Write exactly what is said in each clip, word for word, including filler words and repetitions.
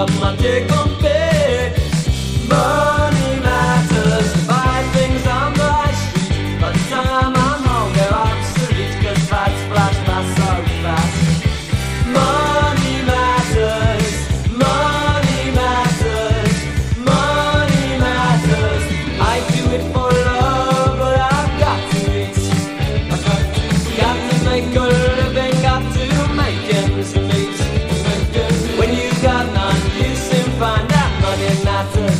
of my take on pay. Money matters. Buy things on the high street. By the time I'm home, they're obsolete, 'cause lights flash by so fast. Money matters. Money matters. Money matters. I do it for love, but I've got to eat. I've got to, got to make a living, got to make ends meet. When you got none, you soon find that money matters.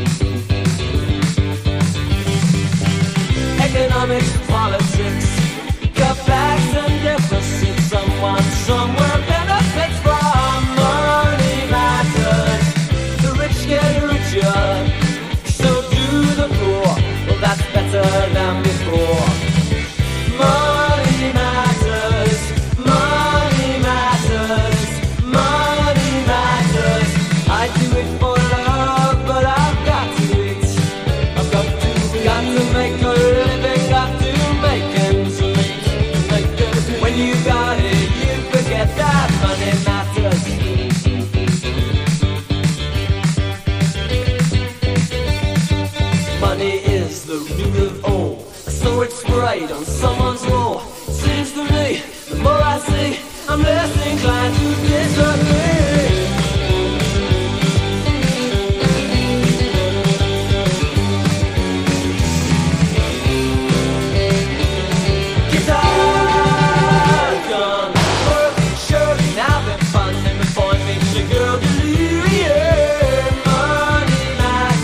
Economics, politics, cutbacks and deficits. Someone somewhere benefits from money matters. The rich get richer, so do the poor. Well, that's better than before. Money matters. Money matters. Money matters. I do it for love, but I've got to eat. I've got to, got to make a living, got to make ends meet. When you got it, you forget that money matters. Money is the root of all, so it's right on some